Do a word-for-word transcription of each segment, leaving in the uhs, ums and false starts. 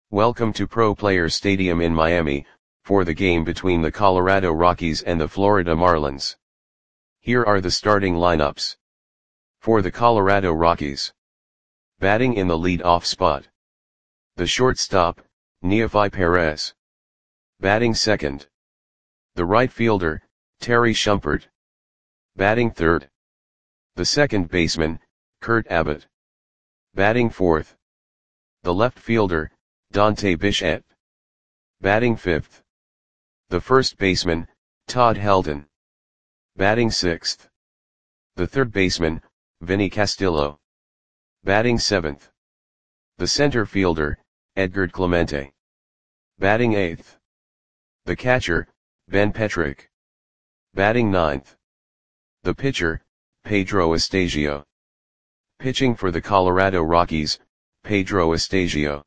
Welcome to Pro Players Stadium in Miami, for the game between the Colorado Rockies and the Florida Marlins. Here are the starting lineups. For the Colorado Rockies. Batting in the lead-off spot. The shortstop, Neofi Perez. Batting second. The right fielder, Terry Shumpert. Batting third. The second baseman, Kurt Abbott. Batting fourth. The left fielder, Dante Bichette. Batting fifth. The first baseman, Todd Helton. Batting sixth. The third baseman, Vinny Castillo. Batting seventh. The center fielder, Edgar Clemente. Batting eighth. The catcher, Ben Petrick. Batting ninth. The pitcher, Pedro Estasio. Pitching for the Colorado Rockies, Pedro Estasio.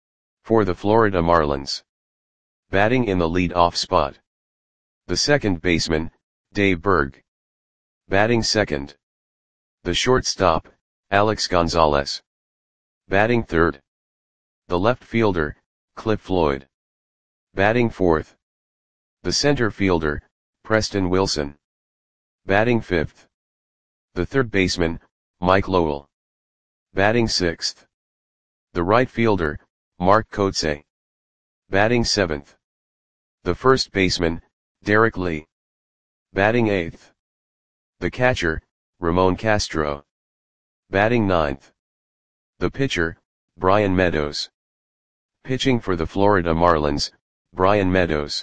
For the Florida Marlins. Batting in the lead-off spot. The second baseman, Dave Berg. Batting second. The shortstop, Alex Gonzalez. Batting third. The left fielder, Cliff Floyd. Batting fourth. The center fielder, Preston Wilson. Batting fifth. The third baseman, Mike Lowell. Batting sixth. The right fielder, Mark Kotsay. Batting seventh. The first baseman, Derek Lee. Batting eighth. The catcher, Ramon Castro. Batting ninth. The pitcher, Brian Meadows. Pitching for the Florida Marlins, Brian Meadows.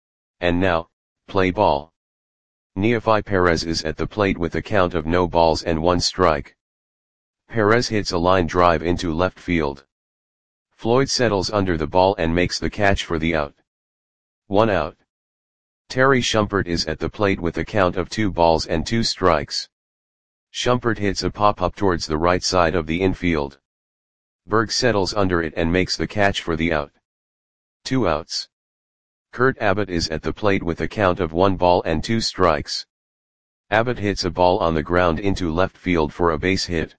And now, play ball. Neofi Perez is at the plate with a count of no balls and one strike. Perez hits a line drive into left field. Floyd settles under the ball and makes the catch for the out. One out. Terry Shumpert is at the plate with a count of two balls and two strikes. Shumpert hits a pop-up towards the right side of the infield. Berg settles under it and makes the catch for the out. Two outs. Kurt Abbott is at the plate with a count of one ball and two strikes. Abbott hits a ball on the ground into left field for a base hit.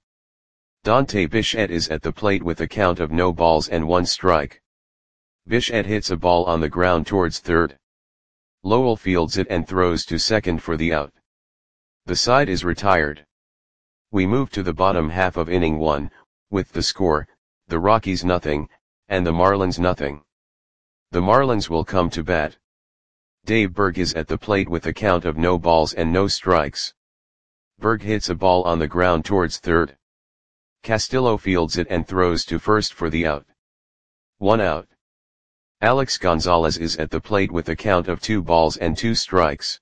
Dante Bichette is at the plate with a count of no balls and one strike. Bichette hits a ball on the ground towards third. Lowell fields it and throws to second for the out. The side is retired. We move to the bottom half of inning one, with the score, the Rockies nothing, and the Marlins nothing. The Marlins will come to bat. Dave Berg is at the plate with a count of no balls and no strikes. Berg hits a ball on the ground towards third. Castillo fields it and throws to first for the out. One out. Alex Gonzalez is at the plate with a count of two balls and two strikes.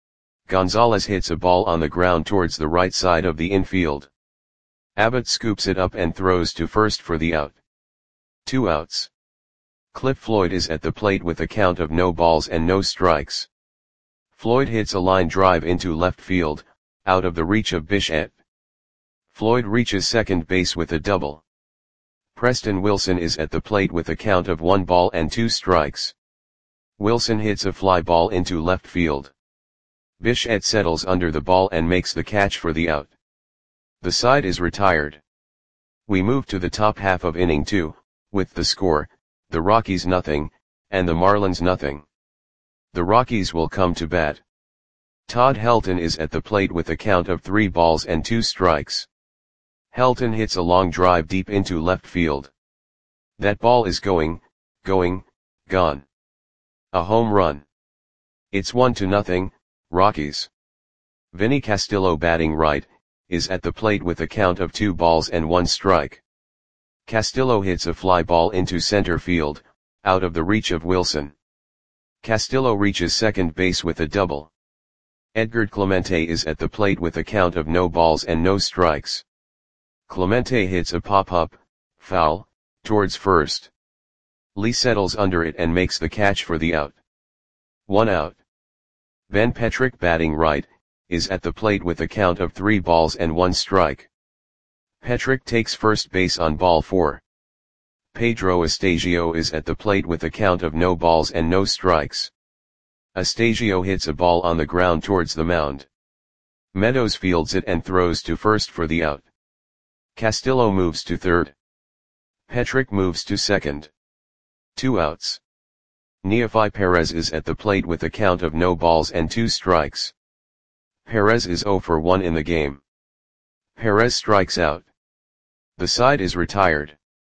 Gonzalez hits a ball on the ground towards the right side of the infield. Abbott scoops it up and throws to first for the out. Two outs. Cliff Floyd is at the plate with a count of no balls and no strikes. Floyd hits a line drive into left field, out of the reach of Bichette. Floyd reaches second base with a double. Preston Wilson is at the plate with a count of one ball and two strikes. Wilson hits a fly ball into left field. Bichette settles under the ball and makes the catch for the out. The side is retired. We move to the top half of inning two, with the score, the Rockies nothing, and the Marlins nothing. The Rockies will come to bat. Todd Helton is at the plate with a count of three balls and two strikes. Helton hits a long drive deep into left field. That ball is going, going, gone. A home run. It's one to nothing, Rockies. Vinny Castillo batting right, is at the plate with a count of two balls and one strike. Castillo hits a fly ball into center field, out of the reach of Wilson. Castillo reaches second base with a double. Edgar Clemente is at the plate with a count of no balls and no strikes. Clemente hits a pop-up, foul, towards first. Lee settles under it and makes the catch for the out. One out. Ben Petrick batting right, is at the plate with a count of three balls and one strike. Petrick takes first base on ball four. Pedro Estasio is at the plate with a count of no balls and no strikes. Estasio hits a ball on the ground towards the mound. Meadows fields it and throws to first for the out. Castillo moves to third. Petrick moves to second. Two outs. Neofi Perez is at the plate with a count of no balls and two strikes. Perez is zero for one in the game. Perez strikes out. The side is retired.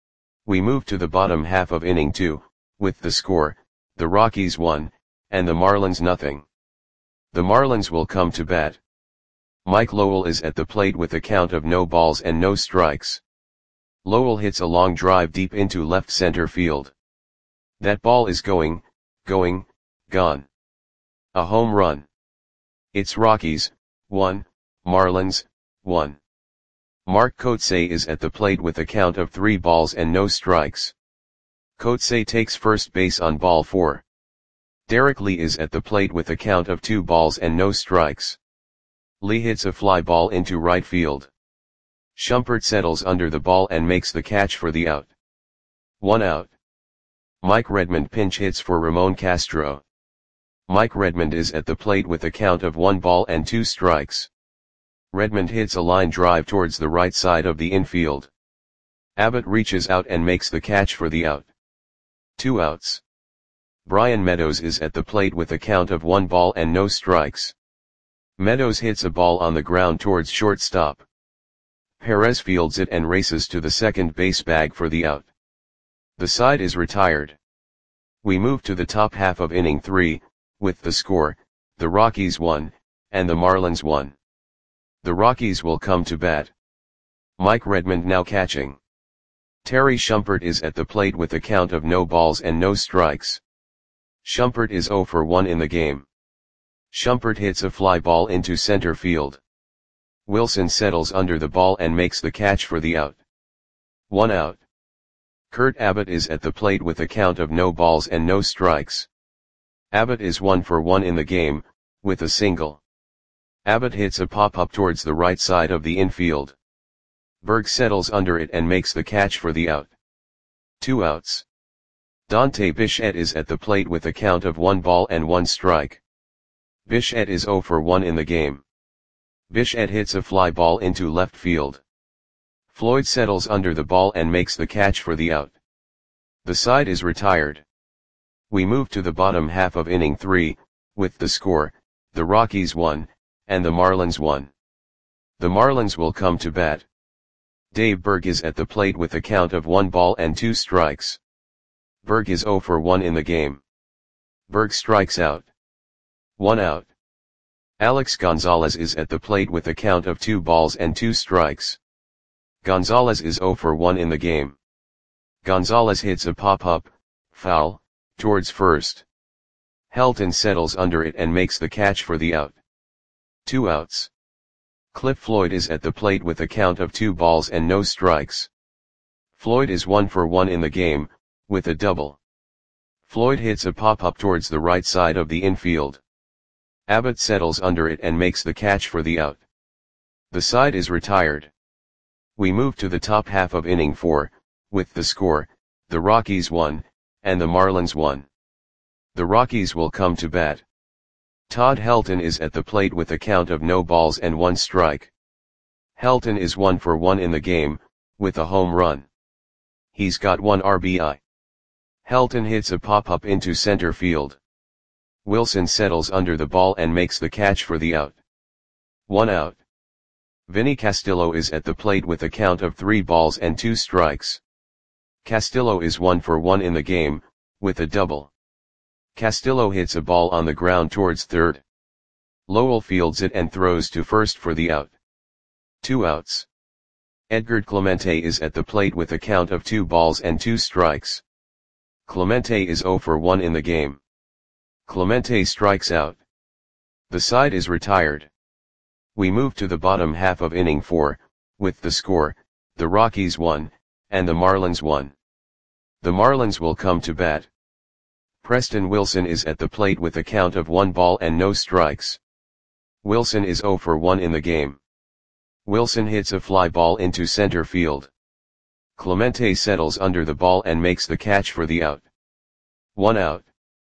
We move to the bottom half of inning two, with the score, the Rockies one, and the Marlins nothing. The Marlins will come to bat. Mike Lowell is at the plate with a count of no balls and no strikes. Lowell hits a long drive deep into left center field. That ball is going, going, gone. A home run. It's Rockies, one, Marlins, one. Mark Kotsay is at the plate with a count of three balls and no strikes. Kotsay takes first base on ball four. Derek Lee is at the plate with a count of two balls and no strikes. Lee hits a fly ball into right field. Shumpert settles under the ball and makes the catch for the out. One out. Mike Redmond pinch hits for Ramon Castro. Mike Redmond is at the plate with a count of one ball and two strikes. Redmond hits a line drive towards the right side of the infield. Abbott reaches out and makes the catch for the out. Two outs. Brian Meadows is at the plate with a count of one ball and no strikes. Meadows hits a ball on the ground towards shortstop. Perez fields it and races to the second base bag for the out. The side is retired. We move to the top half of inning three, with the score, the Rockies one, and the Marlins one. The Rockies will come to bat. Mike Redmond now catching. Terry Shumpert is at the plate with a count of no balls and no strikes. Shumpert is zero for one in the game. Shumpert hits a fly ball into center field. Wilson settles under the ball and makes the catch for the out. One out. Kurt Abbott is at the plate with a count of no balls and no strikes. Abbott is one for one in the game, with a single. Abbott hits a pop-up towards the right side of the infield. Berg settles under it and makes the catch for the out. Two outs. Dante Bichette is at the plate with a count of one ball and one strike. Bichette is zero for one in the game. Bichette hits a fly ball into left field. Floyd settles under the ball and makes the catch for the out. The side is retired. We move to the bottom half of inning three, with the score, the Rockies one, and the Marlins one. The Marlins will come to bat. Dave Berg is at the plate with a count of one ball and two strikes. Berg is zero for one in the game. Berg strikes out. One out. Alex Gonzalez is at the plate with a count of two balls and two strikes. Gonzalez is zero for one in the game. Gonzalez hits a pop-up, foul, towards first. Helton settles under it and makes the catch for the out. Two outs. Cliff Floyd is at the plate with a count of two balls and no strikes. Floyd is one for one in the game, with a double. Floyd hits a pop-up towards the right side of the infield. Abbott settles under it and makes the catch for the out. The side is retired. We move to the top half of inning four, with the score, the Rockies one, and the Marlins one. The Rockies will come to bat. Todd Helton is at the plate with a count of no balls and one strike. Helton is one for one in the game, with a home run. He's got one R B I. Helton hits a pop-up into center field. Wilson settles under the ball and makes the catch for the out. One out. Vinny Castillo is at the plate with a count of three balls and two strikes. Castillo is one for one in the game, with a double. Castillo hits a ball on the ground towards third. Lowell fields it and throws to first for the out. Two outs. Edgar Clemente is at the plate with a count of two balls and two strikes. Clemente is zero for one in the game. Clemente strikes out. The side is retired. We move to the bottom half of inning four, with the score, the Rockies one, and the Marlins one. The Marlins will come to bat. Preston Wilson is at the plate with a count of one ball and no strikes. Wilson is zero for one in the game. Wilson hits a fly ball into center field. Clemente settles under the ball and makes the catch for the out. One out.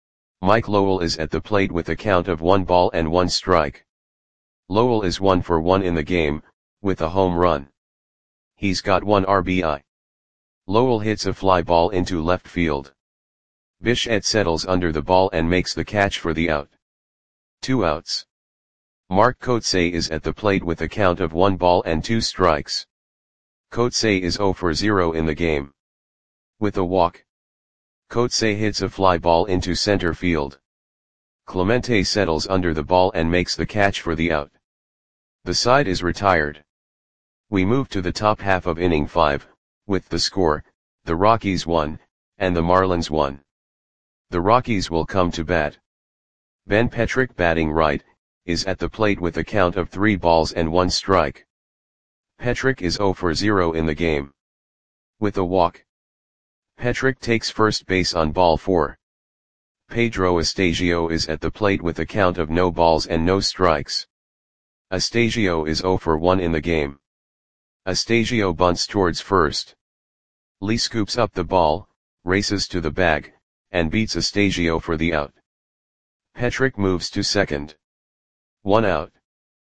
Mike Lowell is at the plate with a count of one ball and one strike. Lowell is one for one in the game, with a home run. He's got one R B I. Lowell hits a fly ball into left field. Bichette settles under the ball and makes the catch for the out. Two outs. Marc Kotsay is at the plate with a count of one ball and two strikes. Kotsay is zero for zero in the game. With a walk, Kotsay hits a fly ball into center field. Clemente settles under the ball and makes the catch for the out. The side is retired. We move to the top half of inning five, with the score, the Rockies one, and the Marlins one. The Rockies will come to bat. Ben Petrick, batting right, is at the plate with a count of three balls and one strike. Petrick is zero for zero in the game. With a walk, Petrick takes first base on ball four. Pedro Astasio is at the plate with a count of no balls and no strikes. Astasio is zero for one in the game. Astasio bunts towards first. Lee scoops up the ball, races to the bag, and beats Astasio for the out. Petrick moves to second. One out.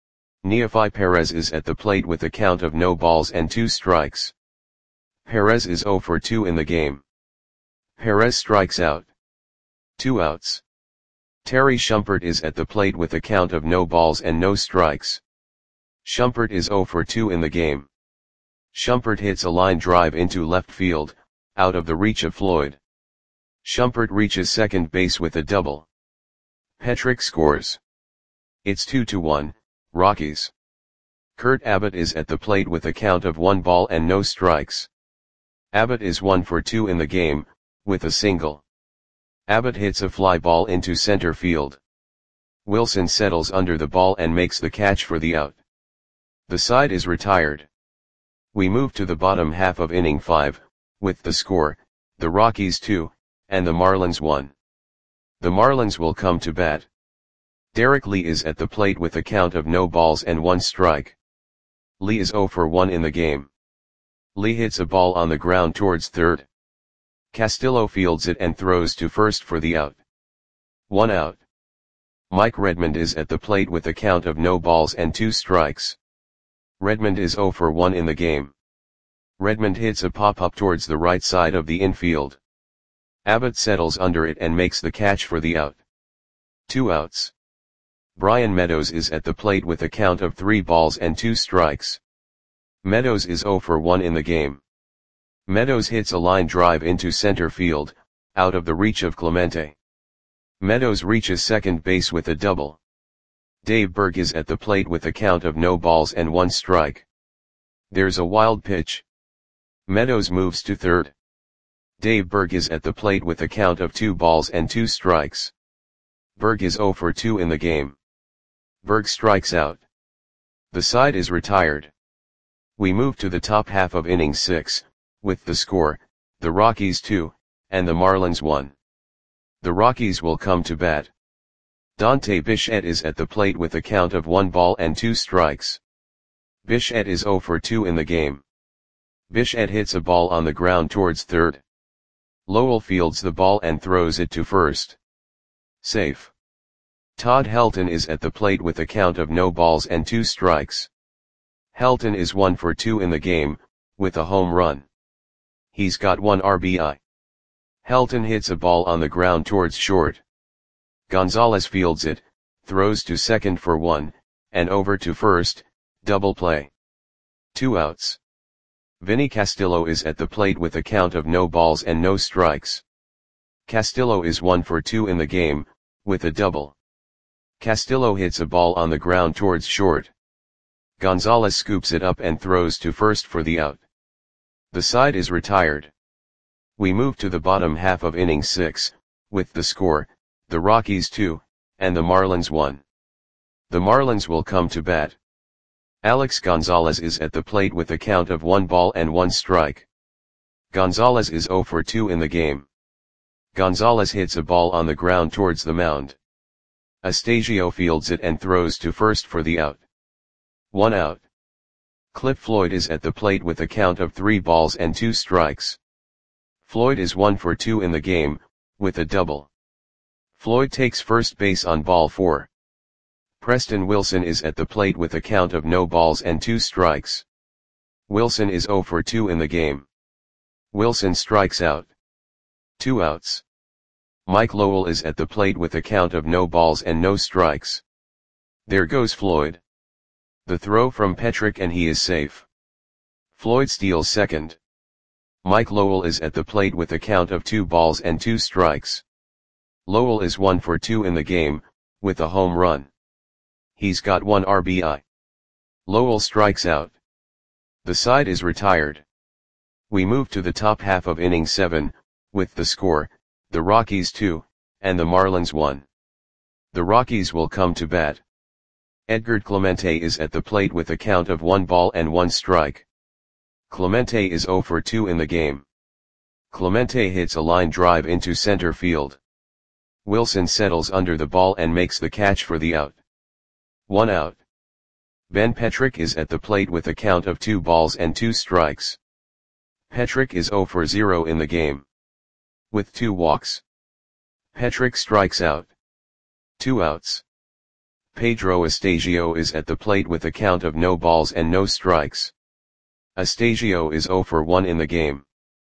Neofi Perez is at the plate with a count of no balls and two strikes. Perez is zero for two in the game. Perez strikes out. Two outs. Terry Shumpert is at the plate with a count of no balls and no strikes. Shumpert is zero for two in the game. Shumpert hits a line drive into left field, out of the reach of Floyd. Shumpert reaches second base with a double. Petrick scores. It's two to one, Rockies. Kurt Abbott is at the plate with a count of one ball and no strikes. Abbott is one for two in the game, with a single. Abbott hits a fly ball into center field. Wilson settles under the ball and makes the catch for the out. The side is retired. We move to the bottom half of inning five, with the score, the Rockies two, and the Marlins one. The Marlins will come to bat. Derek Lee is at the plate with a count of no balls and one strike. Lee is zero for one in the game. Lee hits a ball on the ground towards third. Castillo fields it and throws to first for the out. One out. Mike Redmond is at the plate with a count of no balls and two strikes. Redmond is zero for one in the game. Redmond hits a pop-up towards the right side of the infield. Abbott settles under it and makes the catch for the out. Two outs. Brian Meadows is at the plate with a count of three balls and two strikes. Meadows is zero for one in the game. Meadows hits a line drive into center field, out of the reach of Clemente. Meadows reaches second base with a double. Dave Berg is at the plate with a count of no balls and one strike. There's a wild pitch. Meadows moves to third. Dave Berg is at the plate with a count of two balls and two strikes. Berg is zero for two in the game. Berg strikes out. The side is retired. We move to the top half of inning six, with the score, the Rockies two, and the Marlins one. The Rockies will come to bat. Dante Bichette is at the plate with a count of one ball and two strikes. Bichette is zero for two in the game. Bichette hits a ball on the ground towards third. Lowell fields the ball and throws it to first. Safe. Todd Helton is at the plate with a count of no balls and two strikes. Helton is one for two in the game, with a home run. He's got one R B I. Helton hits a ball on the ground towards short. Gonzalez fields it, throws to second for one, and over to first, double play. Two outs. Vinny Castillo is at the plate with a count of no balls and no strikes. Castillo is one for two in the game, with a double. Castillo hits a ball on the ground towards short. Gonzalez scoops it up and throws to first for the out. The side is retired. We move to the bottom half of inning six, with the score, the Rockies two, and the Marlins one. The Marlins will come to bat. Alex Gonzalez is at the plate with a count of one ball and one strike. Gonzalez is zero for two in the game. Gonzalez hits a ball on the ground towards the mound. Astasio fields it and throws to first for the out. One out. Cliff Floyd is at the plate with a count of three balls and two strikes. Floyd is one for two in the game, with a double. Floyd takes first base on ball four. Preston Wilson is at the plate with a count of no balls and two strikes. Wilson is zero for two in the game. Wilson strikes out. Two outs. Mike Lowell is at the plate with a count of no balls and no strikes. There goes Floyd. The throw from Petrick and he is safe. Floyd steals second. Mike Lowell is at the plate with a count of two balls and two strikes. Lowell is one for two in the game, with a home run. He's got one R B I. Lowell strikes out. The side is retired. We move to the top half of inning seven, with the score, the Rockies two, and the Marlins one. The Rockies will come to bat. Edgar Clemente is at the plate with a count of one ball and one strike. Clemente is zero for two in the game. Clemente hits a line drive into center field. Wilson settles under the ball and makes the catch for the out. One out. Ben Petrick is at the plate with a count of two balls and two strikes. Petrick is zero for zero in the game. With two walks. Petrick strikes out. Two outs. Pedro Astasio is at the plate with a count of no balls and no strikes. Astasio is zero for one in the game.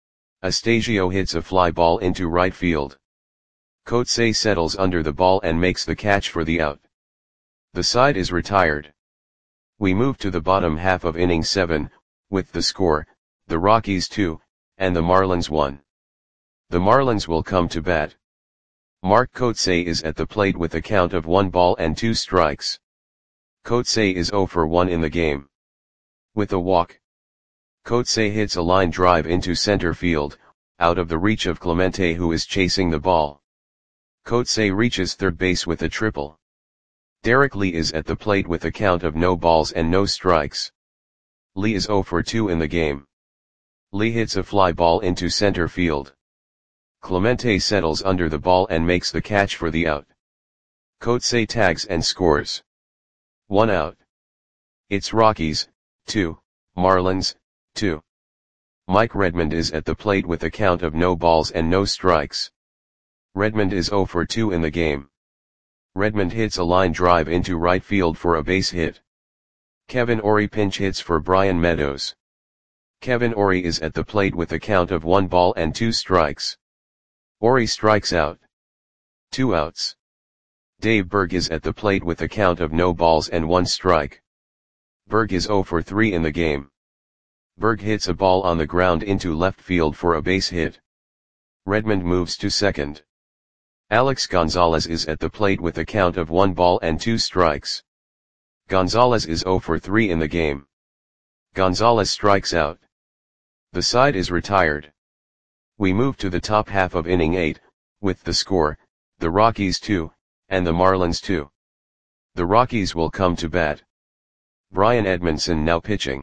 Astasio hits a fly ball into right field. Coetzee settles under the ball and makes the catch for the out. The side is retired. We move to the bottom half of inning seven, with the score, the Rockies two, and the Marlins one. The Marlins will come to bat. Mark Coetzee is at the plate with a count of one ball and two strikes. Coetzee is zero for one in the game. With a walk. Coetzee hits a line drive into center field, out of the reach of Clemente who is chasing the ball. Coetzee reaches third base with a triple. Derek Lee is at the plate with a count of no balls and no strikes. Lee is zero for two in the game. Lee hits a fly ball into center field. Clemente settles under the ball and makes the catch for the out. Coetzee tags and scores. One out. It's Rockies, two, Marlins, two. Mike Redmond is at the plate with a count of no balls and no strikes. Redmond is zero for two in the game. Redmond hits a line drive into right field for a base hit. Kevin Orie pinch hits for Brian Meadows. Kevin Orie is at the plate with a count of one ball and two strikes. Orie strikes out. Two outs. Dave Berg is at the plate with a count of no balls and one strike. Berg is zero for three in the game. Berg hits a ball on the ground into left field for a base hit. Redmond moves to second. Alex Gonzalez is at the plate with a count of one ball and two strikes. Gonzalez is zero for three in the game. Gonzalez strikes out. The side is retired. We move to the top half of inning eight, with the score, the Rockies two, and the Marlins two. The Rockies will come to bat. Brian Edmondson now pitching.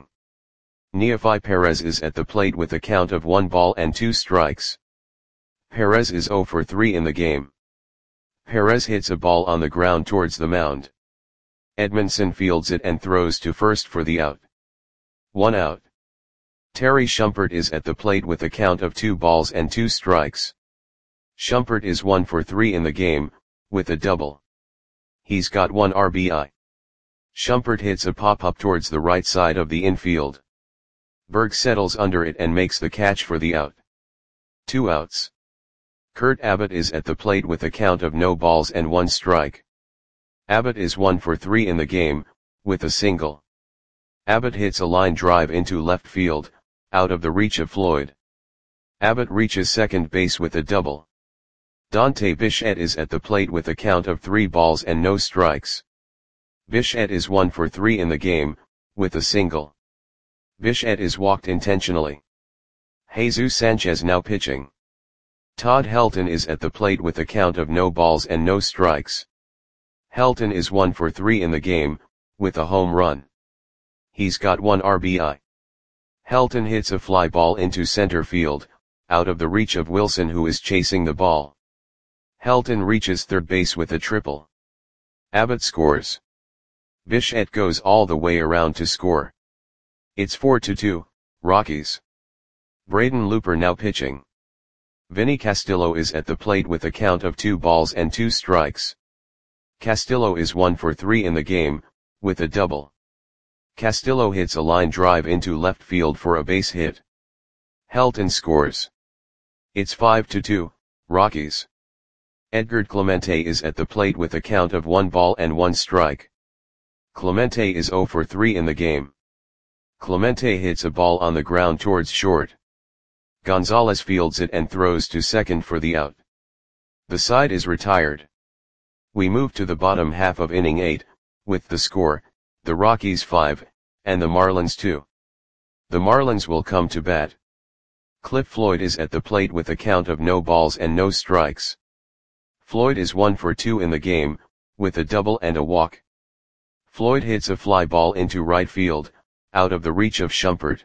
Neofi Perez is at the plate with a count of one ball and two strikes. Perez is zero for three in the game. Perez hits a ball on the ground towards the mound. Edmondson fields it and throws to first for the out. One out. Terry Shumpert is at the plate with a count of two balls and two strikes. Shumpert is one for three in the game, with a double. He's got one R B I. Shumpert hits a pop-up towards the right side of the infield. Berg settles under it and makes the catch for the out. Two outs. Kurt Abbott is at the plate with a count of no balls and one strike. Abbott is one for three in the game, with a single. Abbott hits a line drive into left field, out of the reach of Floyd. Abbott reaches second base with a double. Dante Bichette is at the plate with a count of three balls and no strikes. Bichette is one for three in the game, with a single. Bichette is walked intentionally. Jesus Sanchez now pitching. Todd Helton is at the plate with a count of no balls and no strikes. Helton is one for three in the game, with a home run. He's got one R B I. Helton hits a fly ball into center field, out of the reach of Wilson who is chasing the ball. Helton reaches third base with a triple. Abbott scores. Bichette goes all the way around to score. It's four to two, Rockies. Braden Looper now pitching. Vinny Castillo is at the plate with a count of two balls and two strikes. Castillo is one for three in the game, with a double. Castillo hits a line drive into left field for a base hit. Helton scores. It's five to two, Rockies. Edgar Clemente is at the plate with a count of one ball and one strike. Clemente is zero for three in the game. Clemente hits a ball on the ground towards short. Gonzalez fields it and throws to second for the out. The side is retired. We move to the bottom half of inning eight, with the score, the Rockies five, and the Marlins two. The Marlins will come to bat. Cliff Floyd is at the plate with a count of no balls and no strikes. Floyd is one for two in the game, with a double and a walk. Floyd hits a fly ball into right field, out of the reach of Shumpert.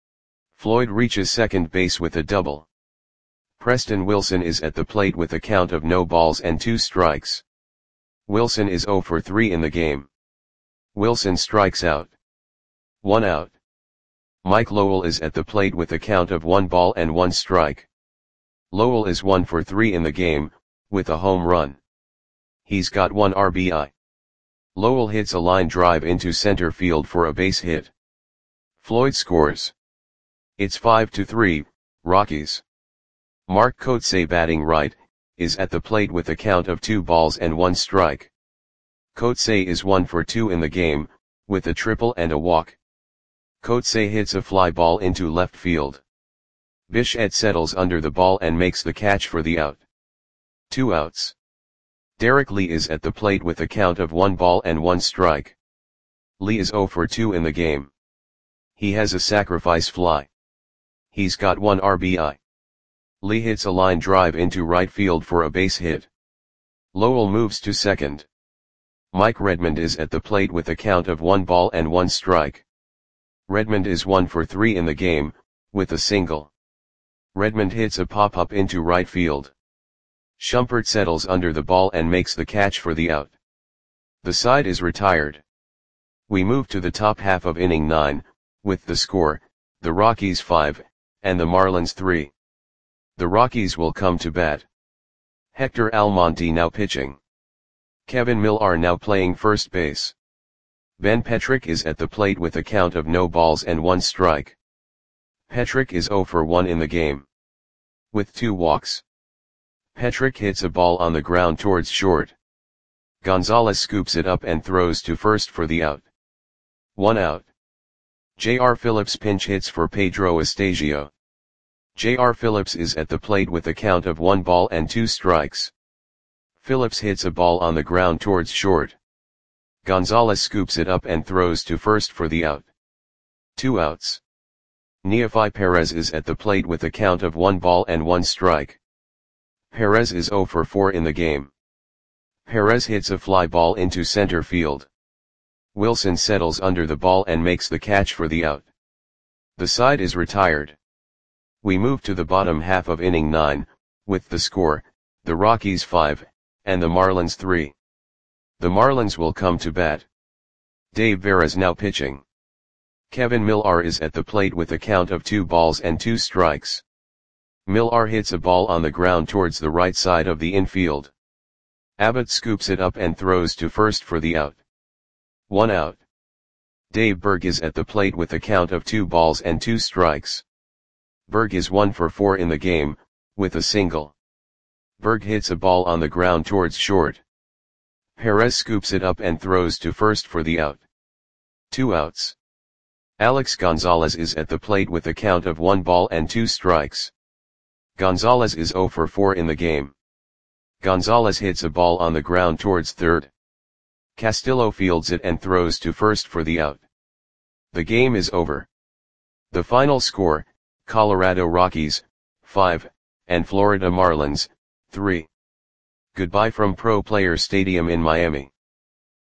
Floyd reaches second base with a double. Preston Wilson is at the plate with a count of no balls and two strikes. Wilson is zero for three in the game. Wilson strikes out. One out. Mike Lowell is at the plate with a count of one ball and one strike. Lowell is one for three in the game, with a home run. He's got one R B I. Lowell hits a line drive into center field for a base hit. Floyd scores. It's five to three, Rockies. Mark Kotsay, batting right, is at the plate with a count of two balls and one strike. Kotsay is one for two in the game, with a triple and a walk. Kotsay hits a fly ball into left field. Bichette settles under the ball and makes the catch for the out. Two outs. Derek Lee is at the plate with a count of one ball and one strike. Lee is zero for two in the game. He has a sacrifice fly. He's got one R B I. Lee hits a line drive into right field for a base hit. Lowell moves to second. Mike Redmond is at the plate with a count of one ball and one strike. Redmond is one for three in the game, with a single. Redmond hits a pop-up into right field. Shumpert settles under the ball and makes the catch for the out. The side is retired. We move to the top half of inning nine, with the score, the Rockies five, and the Marlins three. The Rockies will come to bat. Hector Almonte now pitching. Kevin Millar now playing first base. Ben Petrick is at the plate with a count of no balls and one strike. Petrick is zero for one in the game. With two walks. Petrick hits a ball on the ground towards short. Gonzalez scoops it up and throws to first for the out. One out. J R Phillips pinch hits for Pedro Estasio. J R Phillips is at the plate with a count of one ball and two strikes. Phillips hits a ball on the ground towards short. Gonzalez scoops it up and throws to first for the out. Two outs. Neefi Perez is at the plate with a count of one ball and one strike. Perez is zero for four in the game. Perez hits a fly ball into center field. Wilson settles under the ball and makes the catch for the out. The side is retired. We move to the bottom half of inning nine, with the score, the Rockies five, and the Marlins three. The Marlins will come to bat. Dave Veras now pitching. Kevin Millar is at the plate with a count of two balls and two strikes. Millar hits a ball on the ground towards the right side of the infield. Abbott scoops it up and throws to first for the out. One out. Dave Berg is at the plate with a count of two balls and two strikes. Berg is one for four in the game, with a single. Berg hits a ball on the ground towards short. Perez scoops it up and throws to first for the out. Two outs. Alex Gonzalez is at the plate with a count of one ball and two strikes. Gonzalez is zero for four in the game. Gonzalez hits a ball on the ground towards third. Castillo fields it and throws to first for the out. The game is over. The final score, Colorado Rockies, five, and Florida Marlins, three. Goodbye from Pro Players Stadium in Miami.